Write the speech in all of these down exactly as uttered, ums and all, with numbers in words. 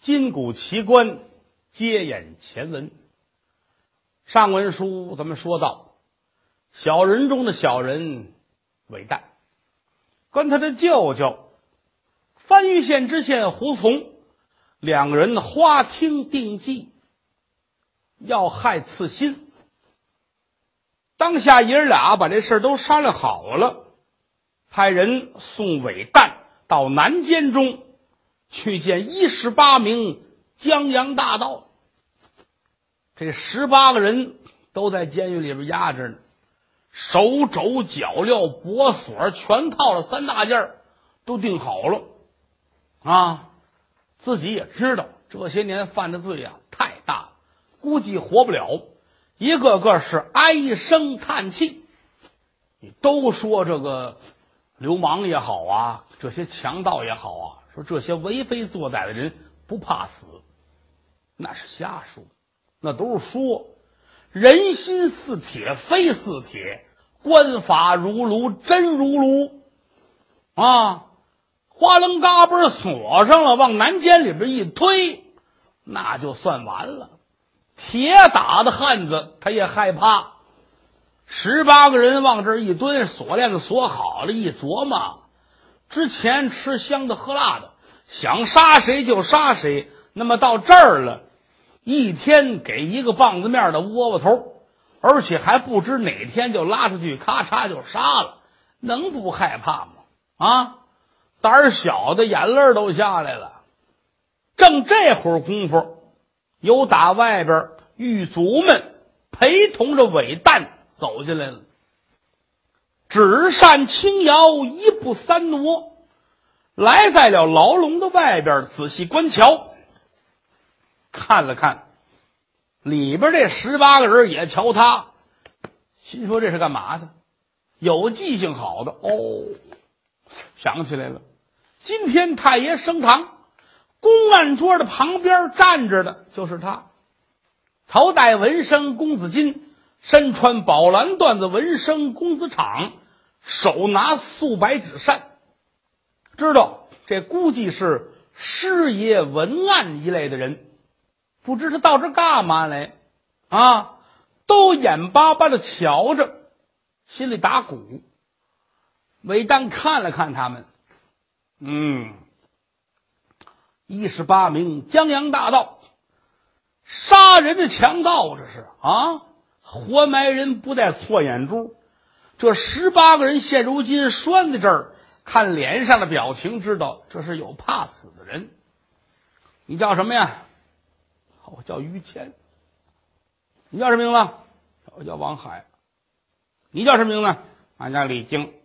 今古奇观，接演前文。上文书咱们说到，小人中的小人韦诞，跟他的舅舅番禺县知县胡从两个人花厅定计，要害刺心。当下爷儿俩把这事都商量好了，派人送韦诞到南监中去见一十八名江洋大盗。这十八个人都在监狱里边压着呢，手肘脚镣脖锁全套了三大件，都定好了啊。自己也知道这些年犯的罪啊太大了，估计活不了，一个个是唉声叹气。你都说这个流氓也好啊，这些强盗也好啊，说这些为非作歹的人不怕死，那是瞎说，那都是说人心似铁非似铁，官法如炉真如炉啊。花楞嘎嘣锁上了，往南监里边一推，那就算完了。铁打的汉子他也害怕。十八个人往这儿一蹲，锁链子锁好了，一琢磨，之前吃香的喝辣的，想杀谁就杀谁，那么到这儿了，一天给一个棒子面的窝窝头，而且还不知哪天就拉出去咔嚓就杀了，能不害怕吗？啊，胆儿小的眼泪都下来了。正这会儿功夫，有打外边狱卒们陪同着韦诞走进来了，纸扇轻摇，一步三挪，来在了牢笼的外边，仔细观瞧，看了看里边这十八个人，也瞧他，心说这是干嘛的？有记性好的哦，想起来了，今天太爷升堂，公案桌的旁边站着的就是他，头戴文生公子巾，身穿宝蓝缎子文生公子氅，手拿素白纸扇，知道这估计是师爷文案一类的人，不知他到这干嘛来啊？都眼巴巴的瞧着，心里打鼓。韦诞看了看他们，嗯，一十八名江洋大盗，杀人的强盗，这是啊，活埋人不带错眼珠。这十八个人现如今拴在这儿，看脸上的表情知道这是有怕死的人。你叫什么呀？我叫于谦。你叫什么名字？我叫王海。你叫什么名字？俺叫李菁。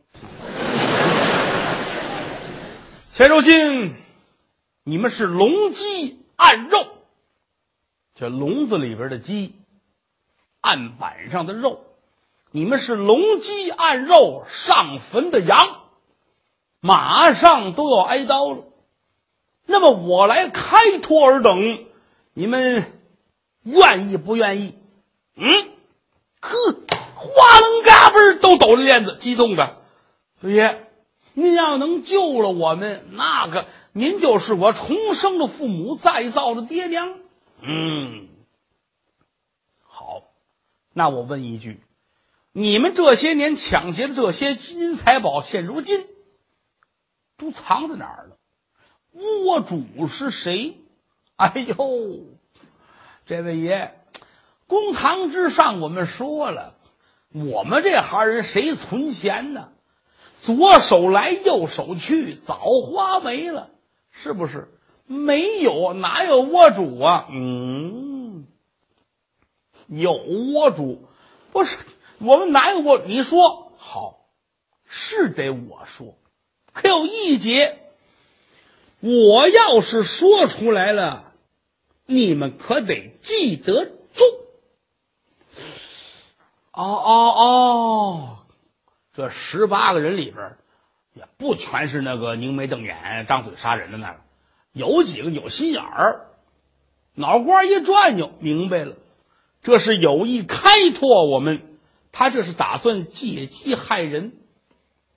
现如今你们是笼鸡按肉，这笼子里边的鸡，案板上的肉，你们是笼鸡按肉上坟的羊，马上都要挨刀了。那么我来开脱尔等，你们愿意不愿意？嗯，呵，花楞嘎嘣都抖着链子，激动的，对爷，您要能救了我们，那个您就是我重生的父母，再造的爹娘。嗯，好，那我问一句，你们这些年抢劫的这些金银财宝，现如今都藏在哪儿了？窝主是谁？哎呦，这位爷，公堂之上我们说了，我们这行人谁存钱呢？左手来右手去，早花没了，是不是？没有，哪有窝主啊？嗯，有窝主，不是我们哪有窝？你说好，是得我说，可有一节，我要是说出来了，你们可得记得住。哦哦哦，这十八个人里边也不全是那个凝眉瞪眼张嘴杀人的那个，有几个有心眼儿，脑瓜一转悠明白了，这是有意开拓我们，他这是打算借机害人。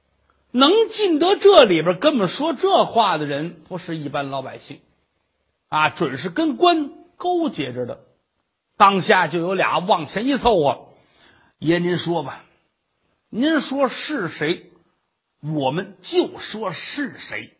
能进得这里边跟我们说这话的人不是一般老百姓， 啊，准是跟官勾结着的。当下就有俩往前一凑合，爷您说吧，您说是谁，我们就说是谁。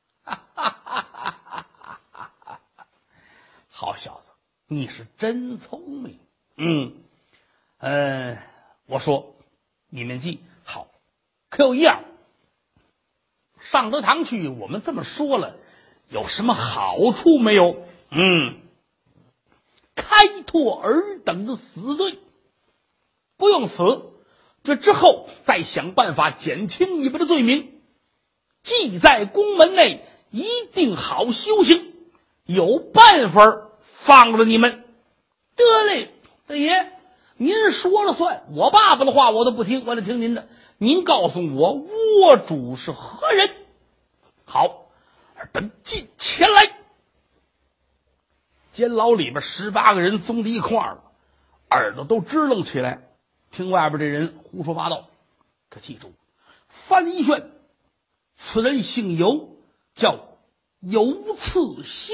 好小子，你是真聪明。嗯，呃，我说你们记好，可有一样，上德堂去，我们这么说了，有什么好处没有？嗯，开拓尔等的死罪，不用死，这之后再想办法减轻你们的罪名，记在宫门内，一定好修行，有办法放了你们。得嘞，大爷，您说了算，我爸爸的话我都不听，我得听您的。您告诉我窝主是何人？好，尔等进前来。监牢里边十八个人综在一块儿了，耳朵都支棱起来，听外边这人胡说八道。可记住，范一炫，此人姓尤，叫尤次新，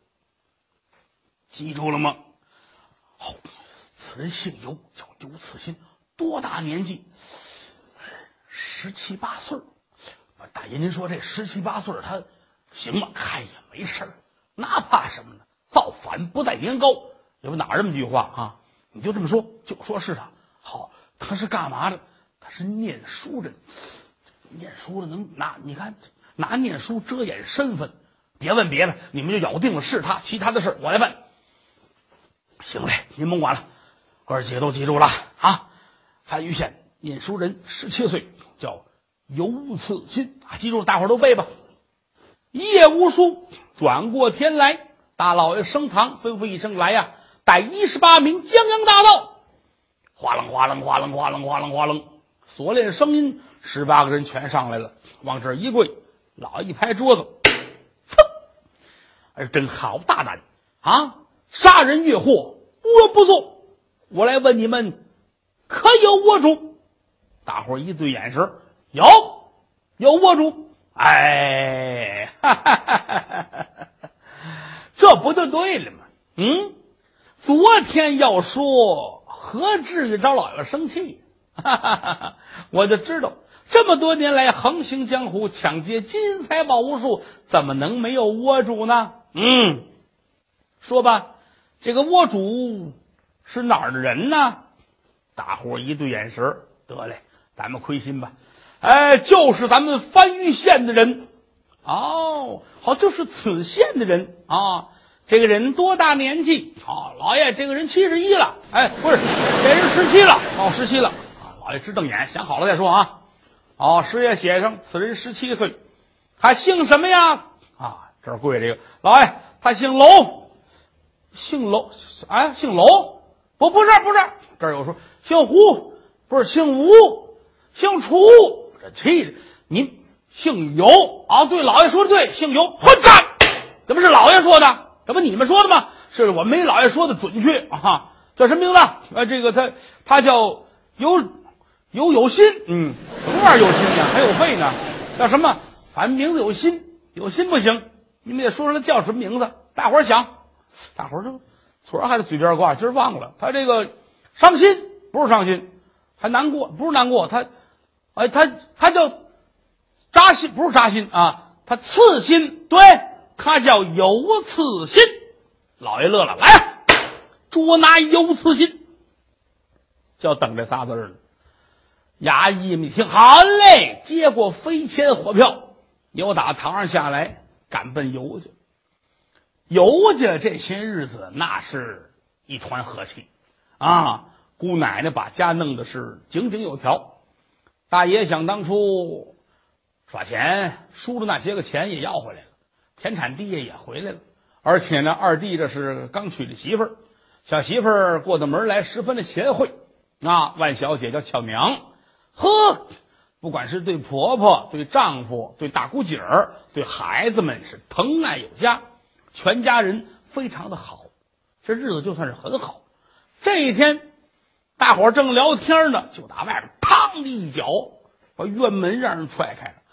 记住了吗？哦，此人姓尤，叫尤次新，多大年纪？十七八岁。大爷，您说这十七八岁他行吗？嗨呀，没事儿，那怕什么呢？造反不在年高，有哪儿这么句话啊？你就这么说，就说是他。好，他是干嘛的？他是念书的，念书的能拿你看拿念书遮掩身份。别问别的，你们就咬定了是他，其他的事我来办。行嘞，您甭管了，哥儿几个都记住了啊！番禺县念书人，十七岁，叫尤次新啊，记住了，大伙儿都背吧。夜无书，转过天来，大老爷升堂，吩咐一声来呀，带一十八名江洋大盗。哗楞哗楞哗楞哗楞哗楞哗楞，锁链声音，十八个人全上来了，往这儿一跪，老爷一拍桌子，哼，哎，真好大胆啊！杀人越货，无恶不作。我来问你们，可有窝主？大伙儿一对眼神，有，有窝主。哎，哈哈哈哈哈，这不就对了吗？嗯，昨天要说，何至于招老爷生气？哈哈哈哈，我就知道，这么多年来横行江湖，抢劫金银财宝无数，怎么能没有窝主呢？嗯，说吧，这个窝主是哪儿的人呢？大伙一对眼神，得嘞，咱们亏心吧。哎，就是咱们番禺县的人。哦，好，就是此县的人啊。这个人多大年纪？哦，老爷，这个人七十一了。哎，不是，这人十七了。哦，十七了。啊，老爷直瞪眼，想好了再说啊。哦，师爷写上，此人十七岁，他姓什么呀？啊，这儿跪这个老爷，他姓娄，姓娄，哎，姓娄？不，不是，不是，这儿有说姓胡，不是姓吴，姓楚。这气的，您姓尤啊？对，老爷说的对，姓尤。混蛋！这不是老爷说的，这不你们说的吗？是我没老爷说的准确啊。叫什么名字？啊，这个他他叫尤尤有心。嗯，什么玩意儿有心呀？还有肺呢？叫什么？反正名字有心，有心不行。你们得说说他叫什么名字。大伙儿想，大伙儿就嘴儿还是嘴边挂，今儿忘了。他这个伤心不是伤心，还难过不是难过，他。哎，他他叫扎心，不是扎心啊，他刺心，对，他叫尤刺心。老爷乐了，来，捉拿尤刺心，就要等这仨字儿呢。衙役们一听，好嘞，接过飞钱火票，由打堂上下来，赶奔尤家。尤家这些日子那是一团和气啊，姑奶奶把家弄得是井井有条。大爷想当初耍钱输的那些个钱也要回来了，田产地也回来了，而且呢，二弟这是刚娶了媳妇儿，小媳妇儿过的门来十分的贤惠啊，万小姐叫俏娘，呵，不管是对婆婆、对丈夫、对大姑姐儿、对孩子们是疼爱有加，全家人非常的好，这日子就算是很好。这一天，大伙儿正聊天呢，就打外边嘡的一脚把院门让人踹开了。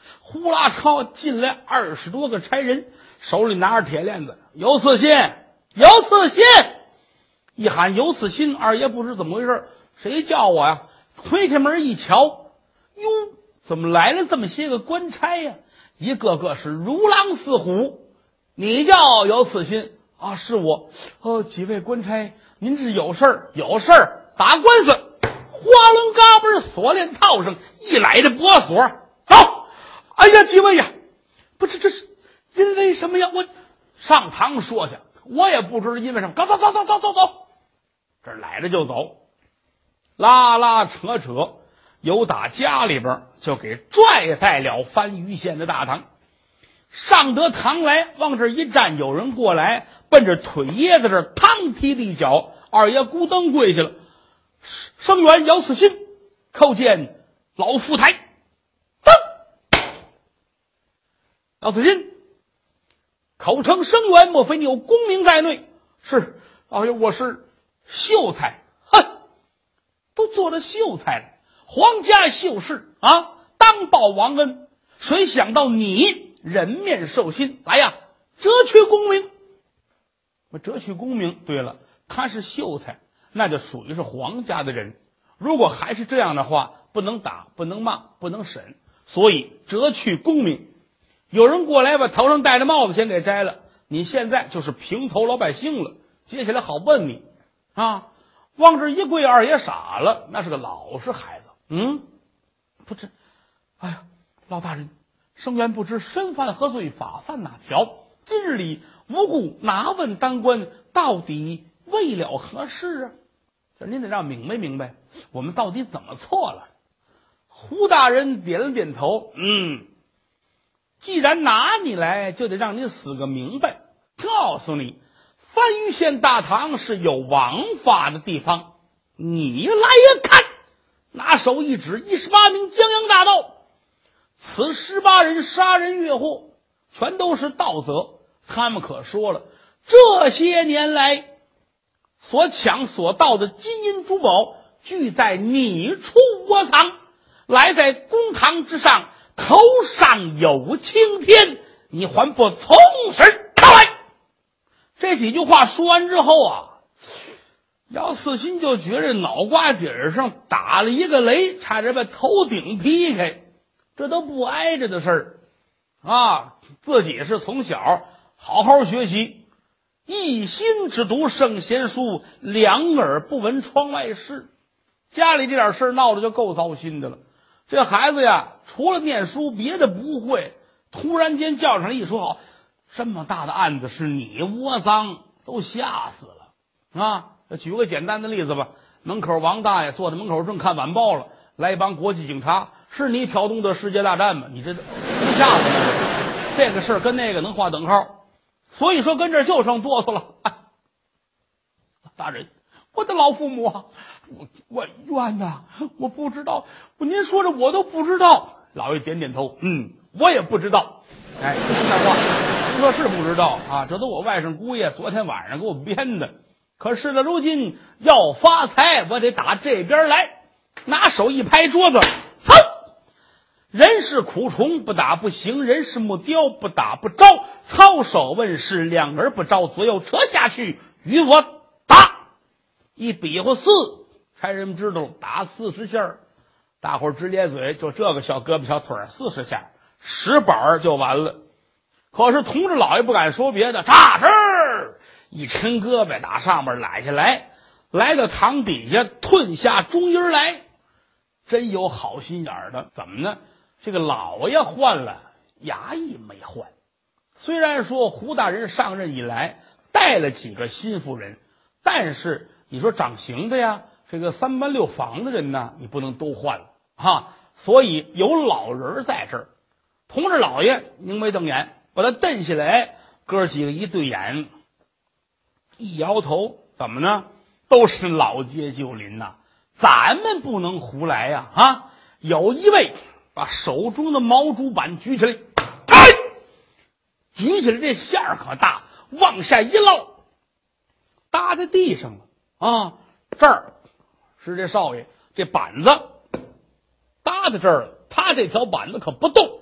呼啦超进来二十多个差人，手里拿着铁链子，有刺信，有刺信。一喊有刺信，二爷不知怎么回事，谁叫我呀？推开门一瞧，哟，怎么来了这么些个官差呀？一个个是如狼似虎。你叫有刺信啊？是我。哦，几位官差，您是有事儿？有事儿，打官司。花轮嘎嘣锁链套上，一来的脖锁，走。哎呀，几位呀，不是这是因为什么呀？我上堂说去，我也不知道因为什么。走走走走走走走，这来了就走，拉拉扯扯，由打家里边就给拽在了番禺县的大堂。上得堂来，往这一站，有人过来，奔着腿爷子这趟踢了一脚，二爷咕噔跪下了。生员姚此心叩见老副台。噌，姚此心口称生员，莫非你有功名在内？是，老爷，我是秀才。哼，都做了秀才了，皇家秀士啊，当报王恩，谁想到你人面兽心，来呀，折去功名。我折去功名，对了，他是秀才，那就属于是皇家的人。如果还是这样的话，不能打，不能骂，不能审，所以折去功名。有人过来把头上戴着帽子先给摘了，你现在就是平头老百姓了，接下来好问你啊。往这一跪，二爷傻了，那是个老实孩子。嗯，不是，哎呀，老大人，生员不知身犯何罪，法犯哪条？今日里无故拿问当官，到底为了何事啊？这您得让明白明白，我们到底怎么错了？胡大人点了点头，嗯，既然拿你来，就得让你死个明白。告诉你，番禺县大堂是有王法的地方，你来也看。拿手一指，一十八名江洋大盗，此十八人杀人越货，全都是盗贼。他们可说了，这些年来所抢所盗的金银珠宝，俱在你处窝藏，来在公堂之上，头上有青天，你还不从实到来？这几句话说完之后啊，姚四新就觉着脑瓜顶上打了一个雷，差点把头顶劈开。这都不挨着的事儿啊！自己是从小好好学习，一心只读圣贤书，两耳不闻窗外事。家里这点事儿闹得就够糟心的了。这孩子呀，除了念书别的不会，突然间叫上来一说，好，这么大的案子是你窝赃，都吓死了啊！举个简单的例子吧，门口王大爷坐在门口正看晚报了，来一帮国际警察，是你挑动的世界大战吗？你这能吓死吗？这个事儿跟那个能划等号，所以说跟这儿就剩哆嗦了。哎，大人，我的老父母啊，我我冤呐，我不知道，您说着我都不知道。老爷点点头，嗯，我也不知道。哎，这不像话，您说是不知道啊？这都我外甥姑爷昨天晚上给我编的。可是呢，如今要发财，我得打这边来。拿手一拍桌子，噌！人是苦虫，不打不行；人是木雕，不打不招。操手问世，两人不招，左右扯下去，与我打！一比划四，差人们知道打四十下，大伙儿直咧嘴，就这个小胳膊小腿儿，四十下，十板就完了。可是同志老爷不敢说别的，扎实一抻胳膊，打上面揽下来，来到堂底下，吞下中音来。真有好心眼儿的，怎么呢？这个老爷换了，衙役没换。虽然说胡大人上任以来带了几个心腹人，但是你说掌刑的呀，这个三班六房的人呢，你不能都换了啊。所以有老人在这儿，同志老爷拧眉瞪眼，把他瞪下来，哥几个一对眼，一摇头，怎么呢？都是老街旧邻呐、啊，咱们不能胡来呀！啊，有一位把手中的毛竹板举起来，哎，举起来这线儿可大，往下一捞，搭在地上了啊！这儿是这少爷，这板子搭在这儿了，他这条板子可不动。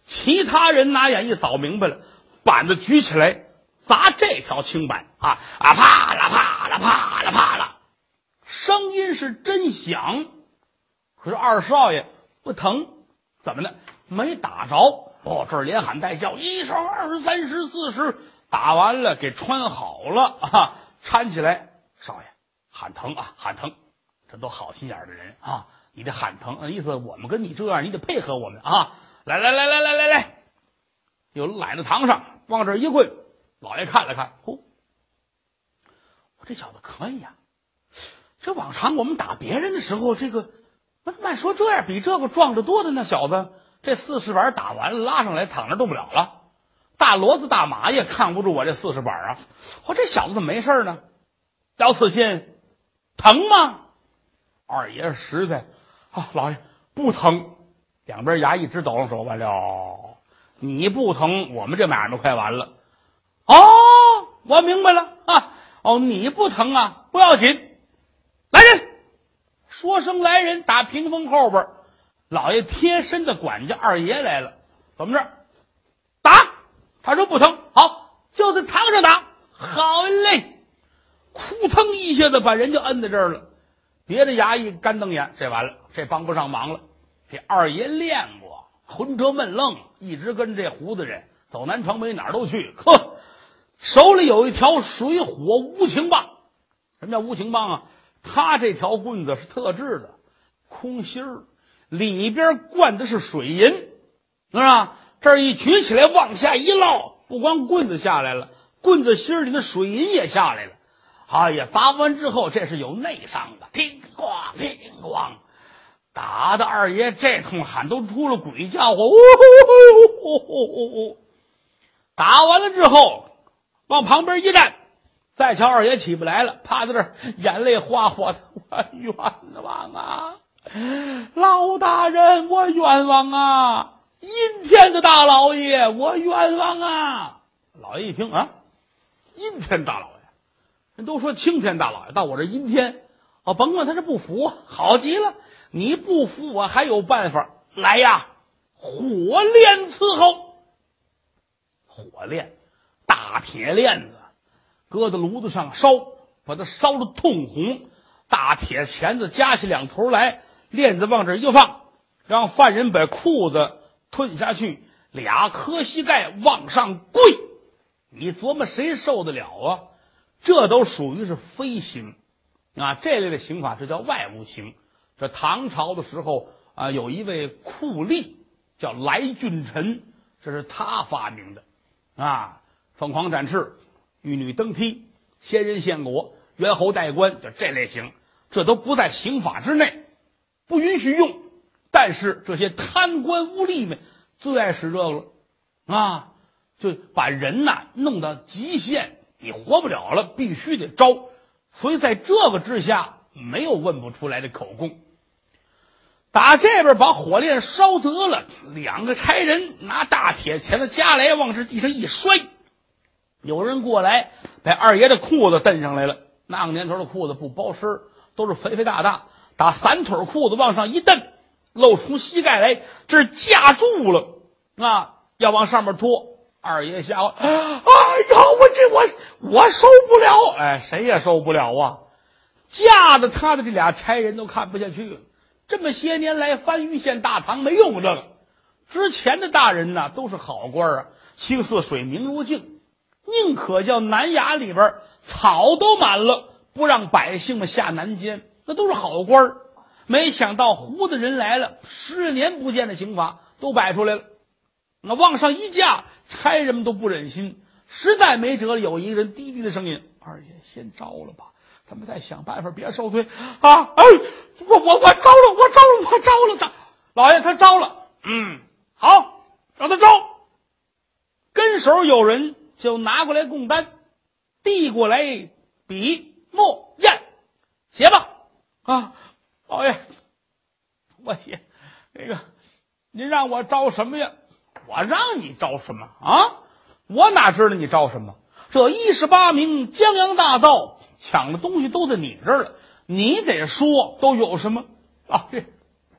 其他人拿眼一扫明白了，板子举起来砸这条青板啊啊，啪啦啪啦啪啦啪啦，声音是真响。可是二少爷不疼，怎么呢？没打着。哦，这儿连喊带叫，一手二十三十四十，打完了给穿好了啊，搀起来。少爷喊疼啊，喊疼，这都好心眼的人啊，你得喊疼，那意思我们跟你这样，你得配合我们啊。来来来来来来来，又揽到堂上，往这一跪。老爷看了看，呼，我这小子可以呀、啊。这往常我们打别人的时候，这个慢说这样比这个壮得多的那小子，这四十板打完了拉上来躺着动不了了。大骡子大马也扛不住我这四十板啊！我这小子怎么没事呢？姚刺信，疼吗？二爷实在啊，老爷不疼。两边衙役直抖了手，完了，你不疼，我们这买卖快完了。哦，我明白了啊！哦，你不疼啊，不要紧。来人，说声来人，打屏风后边，老爷贴身的管家二爷来了。怎么着？打！他说不疼，好，就在堂上打。好嘞！扑腾一下子把人就摁在这儿了。别的衙役干瞪眼，这完了，这帮不上忙了。这二爷练过，浑车闷愣，一直跟这胡子人走南闯北，哪儿都去。呵，手里有一条水火无情棒。什么叫无情棒啊？他这条棍子是特制的，空心儿，里边灌的是水银，是吧？这儿一举起来往下一落，不光棍子下来了，棍子心里的水银也下来了。哎呀，砸完之后这是有内伤的，叮咣叮咣，打的二爷这通喊都出了鬼叫唤。哦哦哦哦哦，打完了之后往旁边一站，再瞧二爷起不来了，趴在这儿眼泪哗哗的，我冤枉啊，老大人我冤枉啊，阴天的大老爷我冤枉啊。老爷一听啊，阴天大老爷，人都说青天大老爷，到我这阴天哦，甭管他是不服，好极了，你不服我还有办法，来呀，火炼伺候。火炼，大铁链子搁在炉子上烧，把它烧得通红，大铁钳子夹起两头来，链子往这一放，让犯人把裤子吞下去，俩磕膝盖往上跪。你琢磨谁受得了啊？这都属于是非刑啊，这类的刑法这叫外务刑。这唐朝的时候啊，有一位酷吏叫来俊臣，这是他发明的啊。凤凰展翅，玉女登梯，仙人献果，猿猴戴冠，就这类刑，这都不在刑法之内，不允许用。但是这些贪官污吏们最爱使这个了啊，就把人呐弄到极限，你活不了了，必须得招。所以在这个之下，没有问不出来的口供。打这边把火炼烧得了，两个差人拿大铁钳子夹来，往这地上一摔。有人过来把二爷的裤子蹬上来了，那个年头的裤子不包身，都是肥肥大大，打三腿裤子往上一蹬，露出膝盖来，这是架住了啊，要往上面拖。二爷吓我，哎呀，我这我我受不了，哎，谁也受不了啊！架着他的这俩差人都看不下去了。这么些年来，番禺县大堂没用过这个。之前的大人呢，都是好官啊，清似水，明如镜，宁可叫南衙里边草都满了，不让百姓们下南监，那都是好官。没想到胡子人来了，十年不见的刑法都摆出来了。那往上一架，差人们都不忍心，实在没辙了。有一个人低低的声音：“二爷先招了吧，咱们再想办法，别受罪啊！”哎，我我我招了，我招了，我招了他。老爷他招了，嗯，好，让他招。跟手有人就拿过来供单，递过来笔墨砚，写吧。啊，老爷，我写那个，您让我招什么呀？我让你招什么啊？我哪知道你招什么？这一十八名江洋大盗抢的东西都在你这儿了，你得说都有什么啊？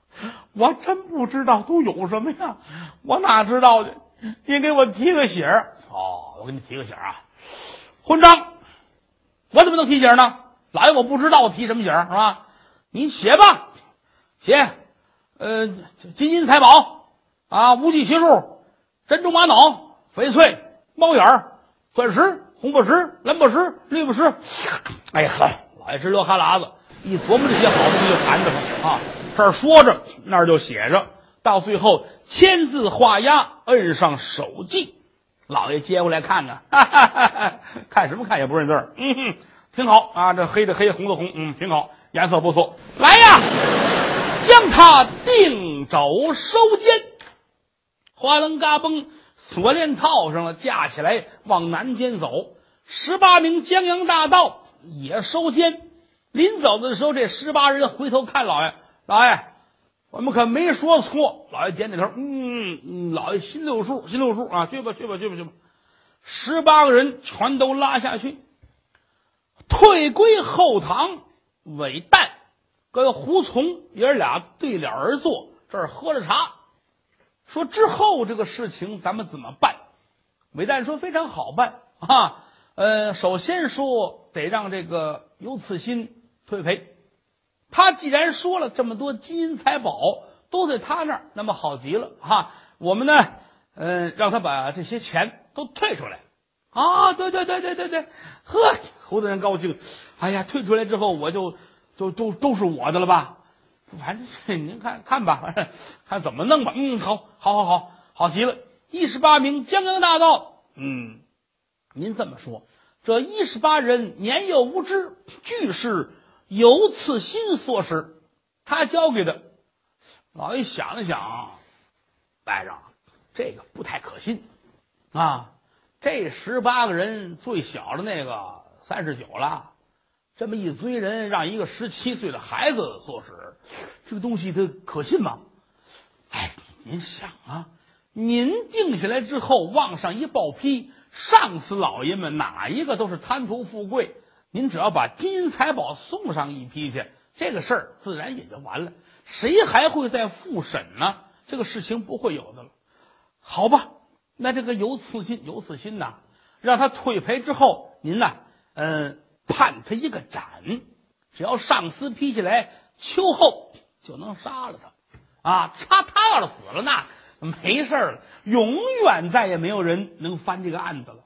我真不知道都有什么呀，我哪知道的？你给我提个醒儿。哦，我给你提个醒儿啊，混账！我怎么能提醒呢？老爷，我不知道我提什么醒儿是吧？你写吧，写，呃，金银财宝啊，无忌邪术，珍珠玛瑙，翡翠，猫眼儿，钻石，红宝石，蓝宝石，绿宝石。哎呀呵，老爷直流哈喇子，一琢磨这些好东西就烦得慌啊！这儿说着，那儿就写着，到最后签字画押，摁上手记。老爷接过来看看，哈哈哈哈，看什么看也不认字儿。嗯哼，挺好啊，这黑的黑，红的红，嗯，挺好，颜色不错。来呀，将他定肘收监。哗楞嘎嘣，锁链套上了，架起来往南间走。十八名江洋大盗也收监。临走的时候，这十八人回头看老爷，老爷，我们可没说错。老爷点点头，嗯嗯，老爷心里有数，心里有数啊，去吧去吧去吧去吧。十八个人全都拉下去，退归后堂。韦诞跟胡从爷俩对脸而坐，这儿喝着茶，说之后这个事情咱们怎么办？韦诞说非常好办啊，呃，首先说得让这个尤次新退赔。他既然说了这么多金银财宝都在他那儿，那么好极了哈。我们呢，嗯、呃，让他把这些钱都退出来啊！对对对对对对，呵，胡大人高兴。哎呀，退出来之后我就就都都是我的了吧？反正您看看吧，看怎么弄吧。嗯，好，好，好，好，好极了。一十八名江洋大盗，嗯，您这么说，这一十八人年幼无知，俱是尤次新所使，他交给的。老爷想了想，来着，这个不太可信啊。这十八个人最小的那个三十九了，这么一堆人让一个十七岁的孩子所使，这个东西它可信吗？哎，您想啊，您定下来之后往上一报批，上司老爷们哪一个都是贪图富贵，您只要把金银财宝送上一批去，这个事儿自然也就完了，谁还会再复审呢？这个事情不会有的了。好吧，那这个尤次新尤次新呐，让他退赔之后，您呐，嗯，判他一个斩，只要上司批下来，秋后就能杀了他啊！他他要是死了，那没事了，永远再也没有人能翻这个案子了。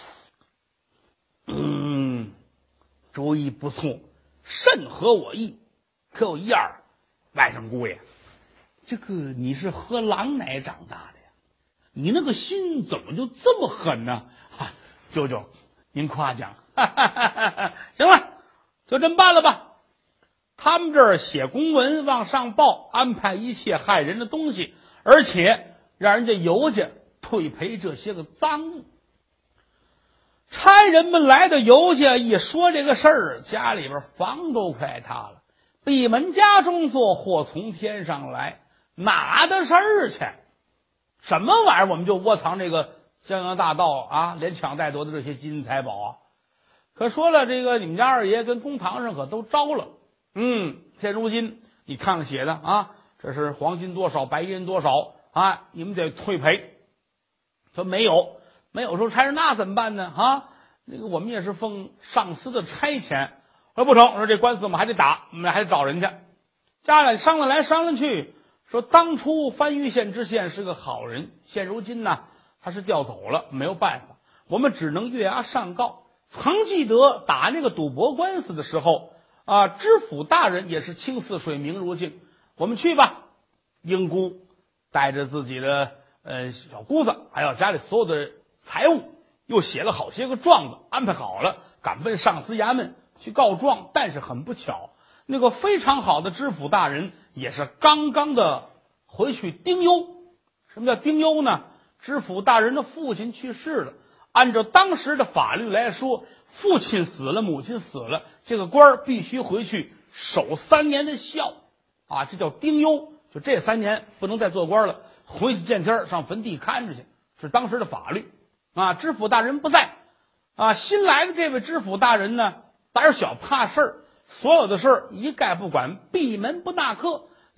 嗯，主意不错，甚合我意。可有一样，外甥姑爷，这个你是喝狼奶长大的呀，你那个心怎么就这么狠呢？啊，舅舅，您夸奖。哈哈哈哈哈，行了，就这么办了吧。他们这儿写公文往上报，安排一切害人的东西，而且让人家尤家退赔这些个赃物。差人们来到尤家，一说这个事儿，家里边房都快塌了。闭门家中坐，祸从天上来，哪的事儿去？什么玩意儿？我们就窝藏这个江洋大盗啊，连抢带夺的这些金银财宝啊！可说了，这个你们家二爷跟公堂上可都招了。嗯，现如今你看看写的啊，这是黄金多少，白银多少啊，你们得退赔。说没有，没有说差人，那怎么办呢？啊，那个我们也是奉上司的差遣。说不成，说这官司我们还得打，我们还得找人家。家里商量来商量去，说当初番禺县知县是个好人，现如今呢他是调走了，没有办法，我们只能越押上告。曾记得打那个赌博官司的时候啊，知府大人也是清似水明如镜。我们去吧。英姑带着自己的呃小姑子，还有家里所有的财物，又写了好些个状子，安排好了，赶奔上司衙门去告状。但是很不巧，那个非常好的知府大人也是刚刚的回去丁忧。什么叫丁忧呢？知府大人的父亲去世了，按照当时的法律来说，父亲死了，母亲死了，这个官儿必须回去守三年的孝啊，这叫丁忧。就这三年不能再做官了，回去见天上坟地看着去，是当时的法律啊。知府大人不在啊，新来的这位知府大人呢，胆小怕事儿，所有的事儿一概不管，闭门不纳客，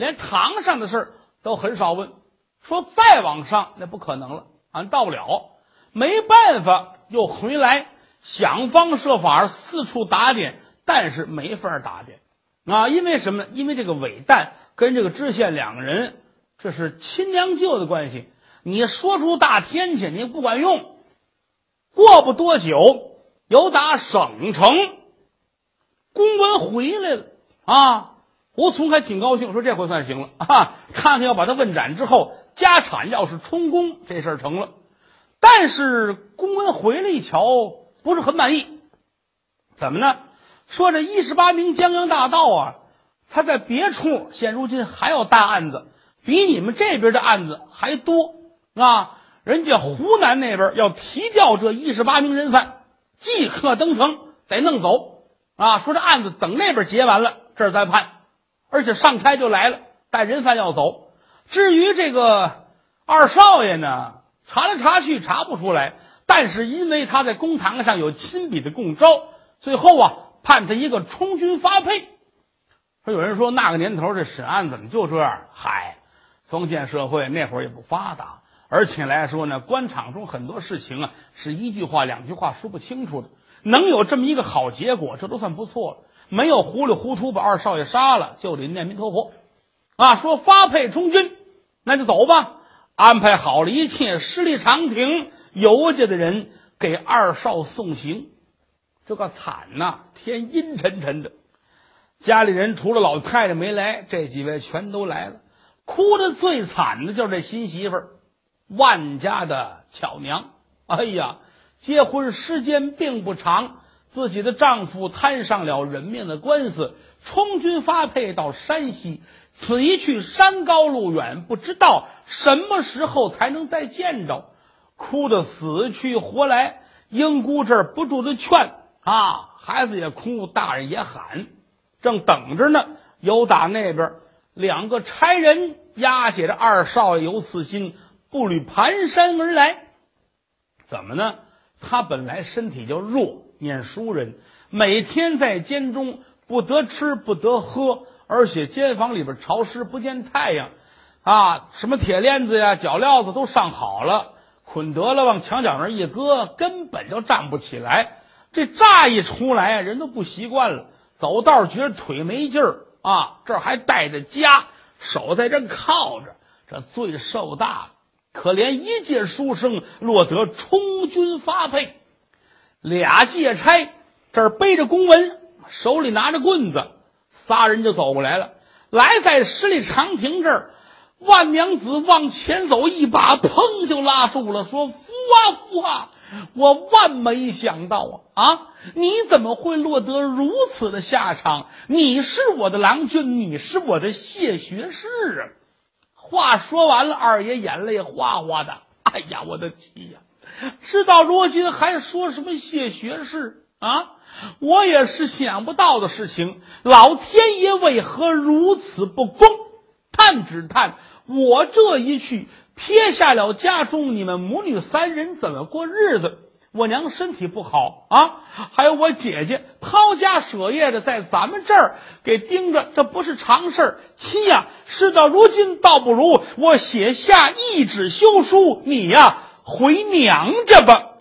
连堂上的事儿都很少问，说再往上那不可能了，俺到不了，没办法，又回来想方设法四处打点，但是没法打点啊！因为什么呢？因为这个韦诞跟这个知县两个人，这是亲娘舅的关系，你说出大天去，你不管用。过不多久，有打省城公文回来了啊！胡从还挺高兴，说这回算行了啊！看看要把他问斩之后，家产要是充公，这事儿成了。但是公文回来一瞧，不是很满意。怎么呢？说这一十八名江洋大盗啊，他在别处现如今还有大案子，比你们这边的案子还多啊！人家湖南那边要提调这一十八名人犯，即刻登城，得弄走啊！说这案子等那边结完了，这儿再判。而且上差就来了，带人犯要走。至于这个二少爷呢，查来查去查不出来，但是因为他在公堂上有亲笔的供招，最后啊判他一个充军发配。说有人说那个年头这审案怎么就这样？嗨，封建社会那会儿也不发达，而且来说呢，官场中很多事情啊是一句话两句话说不清楚的，能有这么一个好结果，这都算不错了。没有糊里糊涂把二少爷杀了，就得念弥陀佛啊！说发配充军，那就走吧。安排好了一切，十里长亭尤家的人给二少送行。这个惨呐、啊，天阴沉沉的。家里人除了老太太没来，这几位全都来了。哭得最惨的就是这新媳妇儿，万家的巧娘。哎呀，结婚时间并不长，自己的丈夫摊上了人命的官司，充军发配到山西，此一去山高路远，不知道什么时候才能再见着，哭得死去活来。英姑这儿不住的劝啊，孩子也哭，大人也喊，正等着呢。有打那边两个差人押解着二少爷游四心，步履蹒跚而来。怎么呢？他本来身体就弱，念书人，每天在监中不得吃不得喝，而且监房里边潮湿不见太阳啊，什么铁链子呀脚镣子都上好了，捆得了往墙角那一搁，根本就站不起来。这乍一出来啊，人都不习惯了，走道觉得腿没劲儿啊，这儿还带着枷，手在这靠着，这罪受大了。可怜一介书生落得充军发配，俩借差这儿背着公文，手里拿着棍子，仨人就走过来了。来在十里长亭这儿，万娘子往前走一把，砰就拉住了，说：“夫啊夫啊，我万没想到啊啊！你怎么会落得如此的下场？你是我的郎君，你是我的谢学士啊！”话说完了，二爷眼泪哗哗的。哎呀，我的气呀！事到如今还说什么谢学士啊？我也是想不到的事情，老天爷为何如此不公？叹只叹我这一去，撇下了家中你们母女三人怎么过日子？我娘身体不好啊，还有我姐姐抛家舍业的在咱们这儿给盯着，这不是常事儿。亲呀，事到如今，倒不如我写下一纸休书，你呀回娘家吧。